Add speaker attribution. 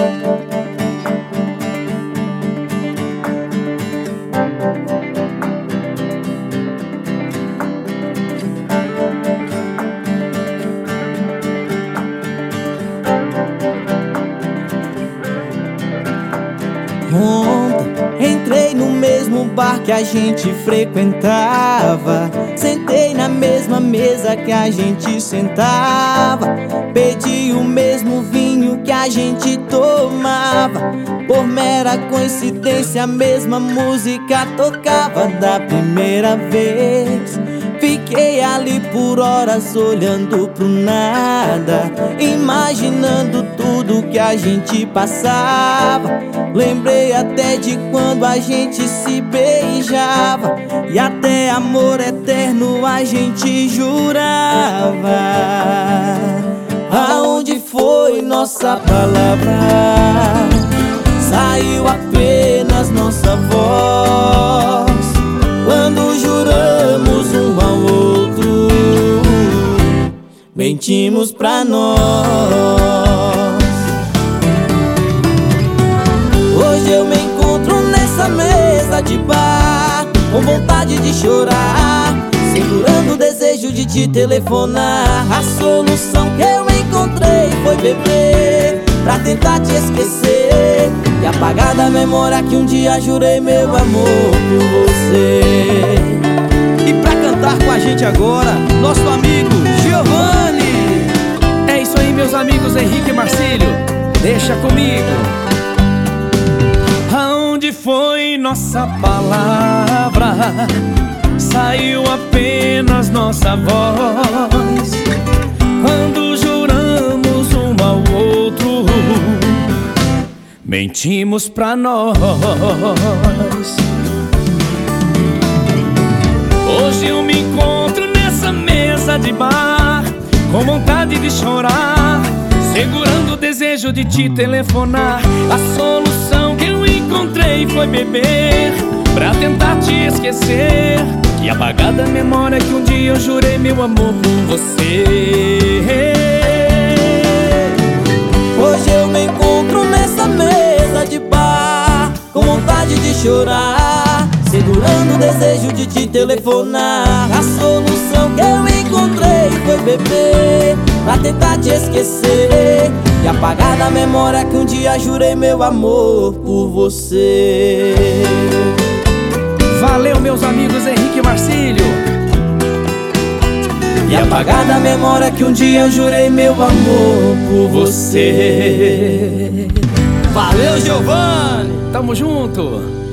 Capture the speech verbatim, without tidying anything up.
Speaker 1: Ontem entrei no mesmo bar que a gente frequentava, sentei na mesma mesa que a gente sentava, pedi o mesmo vinho que a gente tomava. Por mera coincidência a mesma música tocava da primeira vez. Fiquei ali por horas olhando pro nada, imaginando tudo que a gente passava. Lembrei até de quando a gente se beijava, e até amor eterno a gente jurava. Aonde foi nossa palavra? Saiu apenas nossa voz quando juramos um ao outro, mentimos pra nós. Hoje eu me encontro nessa mesa de bar, com vontade de chorar, segurando o desejo de te telefonar. A solução que eu encontrei foi beber, pra tentar te esquecer e apagar da memória que um dia jurei meu amor por você.
Speaker 2: E pra cantar com a gente agora, nosso amigo Giovanni.
Speaker 3: É isso aí, meus amigos Henrique e Marcílio, deixa comigo. Aonde foi nossa palavra? Saiu apenas nossa voz quando juramos um ao outro, mentimos pra nós. Hoje eu me encontro nessa mesa de bar, com vontade de chorar, segurando o desejo de te telefonar. A solução que eu encontrei foi beber, pra tentar te esquecer e apagar da memória que um dia eu jurei meu amor por você.
Speaker 1: Hoje eu me encontro nessa mesa de bar, com vontade de chorar, segurando o desejo de te telefonar. A solução que eu encontrei foi beber, pra tentar te esquecer e apagar da memória que um dia jurei meu amor por você.
Speaker 3: Valeu, meus amigos Henrique e Marcílio.
Speaker 1: E apagar da memória que um dia eu jurei meu amor por você.
Speaker 2: Valeu, Giovanni.
Speaker 3: Tamo junto.